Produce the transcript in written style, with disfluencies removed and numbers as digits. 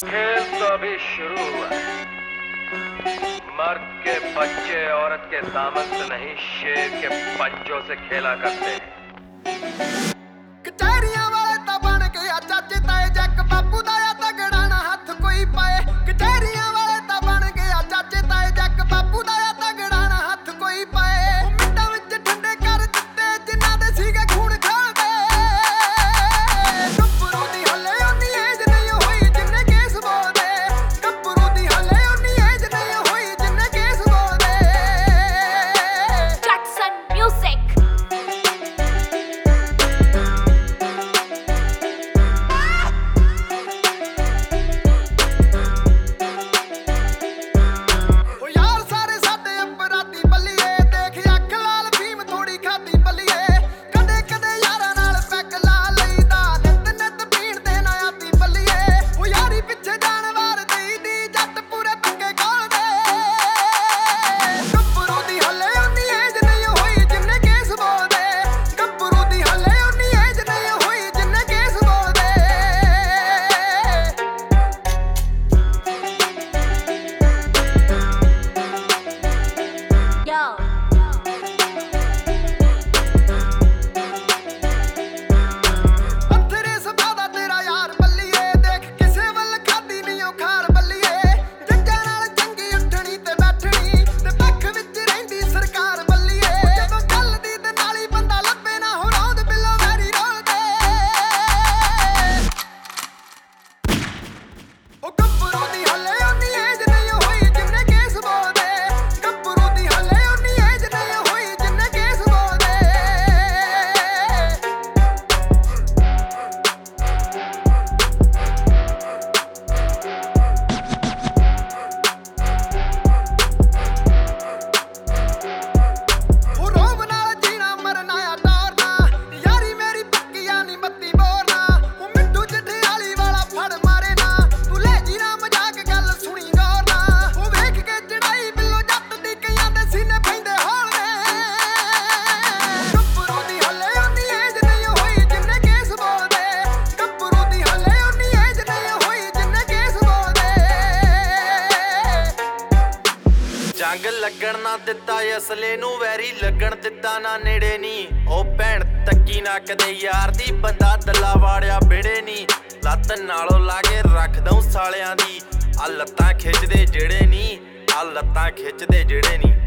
खेल तो अभी शुरू हुआ है। मर्द के बच्चे औरत के दामन से नहीं, शेर के पंजों से खेला करते हैं। कचहरियां वाले ता बन गया चाचे ताए जक बापू दा या तगड़ा ना हाथ कोई पाए। कचहरियां वाले ता बन गया चाचे ताए जक बापू दा या तगड़ा ना हाथ कोई पाए। मिंटां विच ठंडे कर दित्ते जिन्हां दे सीगे खून खांदे। गब्बरू दी हले उन्नी एज नहीं होई जिन्ने केस बोलदे। गब्बरू दी हले उन्नी एज नहीं होई जिन्ने केस बोलदे। Jackson Music. ओ यार सारे साडे अपराधी बल्लीए देख अख लाल फीम थोड़ी खादी बल्लीए। कदे कदे यारां नाल पैग ला लईदा नित नित पीण ते ना आती बल्लीए। ओ यारी पिछे जान वार देई दी जट पूरे पक्के खोलदे। गब्बरू दी हले उन्नी एज नहीं होई जिन्ने केस बोलदे। गब्बरू दी हले उन्नी एज नहीं होई जिन्ने केस बोलदे। Yo. ਪੱਥਰੇ ਸਭਾ ਤੇਰਾ ਯਾਰ ਬੱਲੀਏ ਦੇਖ ਕਿਸੇ ਵੱਲ ਖਾਦੀ ਨਹੀਂ ਉਹ ਖਾਰ ਬੱਲੀਏ। ਜੱਜਾਂ ਨਾਲ ਚੰਗੀ ਉੱਠਣੀ ਤੇ ਬੈਠਣੀ ਤੇ ਪੱਖ ਵਿੱਚ ਰਹਿੰਦੀ ਸਰਕਾਰ ਬੱਲੀਏ। ਜਦੋਂ ਚੱਲਦੀ ਤੇ ਨਾਲੀ ਬੰਦਾ ਲੱਭੇ ਨਾ ਹੋ ਰੌਂਦ ਬਿੱਲੋ ਵੈਰੀ ਰੋਲਦੇ। ਉਹ ਗબ્ਬਰੂ ਦੀ ਹਲੇ ਉਨੀ ਏਜ ਨਹੀਂ ਹੋਈ ਜਿੰਨੇ ਕੇਸ ਬੋਲਦੇ। ਗબ્ਬਰੂ ਦੀ ਹਲੇ ਉਨੀ ਏਜ ਨਹੀਂ ਹੋਈ ਜਿੰਨੇ ਕੇਸ ਬੋਲਦੇ। ਉਹ ਰੋਬ ਨਾਲ ਜੀਣਾ ਮਰਨਾ ਆ ਟੋਰਨਾ। ਯਾਰੀ ਮੇਰੀ ਪੱਕੀਆਂ ਨੀ ਬੱਤੀ ਬੋਰਨਾ। ਉਹ ਮਿੱਠੂ ਜਠਿਆਲੀ ਵਾਲਾ ਫੜ ਮਾਰੇ ਨਾ। ਤੂੰ ਲੈ ਜੀ ਨਾ ਮਜ਼ਾਕ ਗੱਲ ਸੁਣੀ ਗੌਰ ਨਾ। ਉਹ ਵੇਖ ਕੇ ਚੜਾਈ ਬਿੱਲੋ ਜੱਟ ਦੀ ਕਈਆਂ ਦੇ ਸੀਨੇ ਪੈਂਦੇ ਹੋਣਗੇ। ਗબ્ਬਰੂ ਦੀ ਹਲੇ ਉਨੀ ਏਜ ਨਹੀਂ ਹੋਈ ਜਿੰਨੇ ਕੇਸ ਬੋਲਦੇ। ਗબ્ਬਰੂ ਦੀ ਹਲੇ ਉਨੀ ਏਜ ਨਹੀਂ ਹੋਈ ਜਿੰਨੇ ਕੇਸ ਬੋਲਦੇ। ਜੰਗ ਲੱਗਣ ਨਾ ਦਿੱਤਾ ਅਸਲੇ ਨੂੰ ਵੈਰੀ ਲੱਗਣ ਦਿੱਤਾ ਨਾ ਨੇੜੇ ਨੀ। ਉਹ ਭੈਣ ਤੱਕੀ ਨਾ ਕਦੇ ਯਾਰ ਦੀ ਬੰਦਾ ਦੱਲਾ ਵਾੜਿਆ ਵਿੜੇ ਨੀ। ਲੱਤ ਨਾਲੋਂ ਲਾ ਕੇ ਰੱਖ ਦਊਂ ਸਾਲਿਆਂ ਦੀ ਆ ਲੱਤਾਂ ਖਿੱਚਦੇ ਜਿਹੜੇ ਨੀ। ਆ ਲੱਤਾਂ ਖਿੱਚਦੇ ਜਿਹੜੇ ਨੀ।